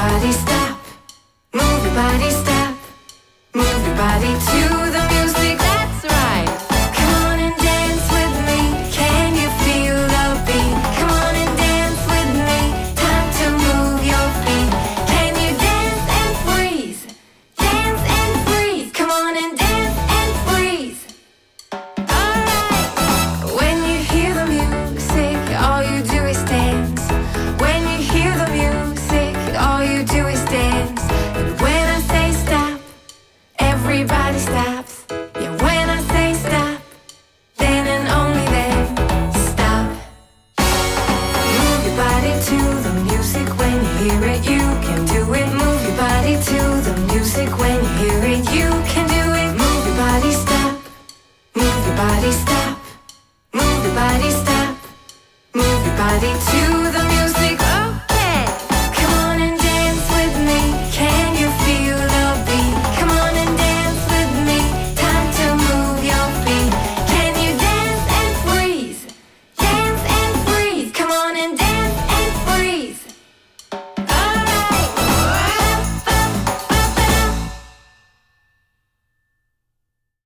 body, stop. Move your body, stop. Move your body to the music. That's right. Come on and dance with me. Can you feel the beat? Come on and dance with me. Time to move your feet. Can you dance and freeze? Dance and freeze. Come on and dance and freeze. Alright. When you hear the music, all you do is dance. When you hear the music, all you do is dance. And when I say stop, everybody stops. Yeah, when I say stop, then and only then, stop. Move your body to the music. When you hear it, you can do it. Move your body to the music. When you hear it, you can do it. Move your body, stop. Move your body, stop.